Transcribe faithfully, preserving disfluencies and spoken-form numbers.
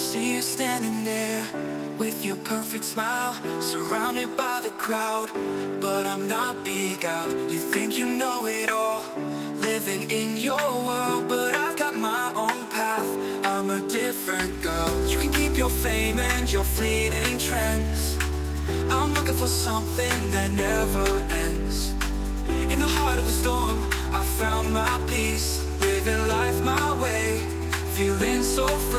See you standing there with your perfect smile, surrounded by the crowd, but I'm not big out. You think you know it all, living in your world, but I've got my own path. I'm a different girl. You can keep your fame and your fleeting trends. I'm looking for something that never ends. In the heart of a storm, I found my peace, living life my way, feeling so free.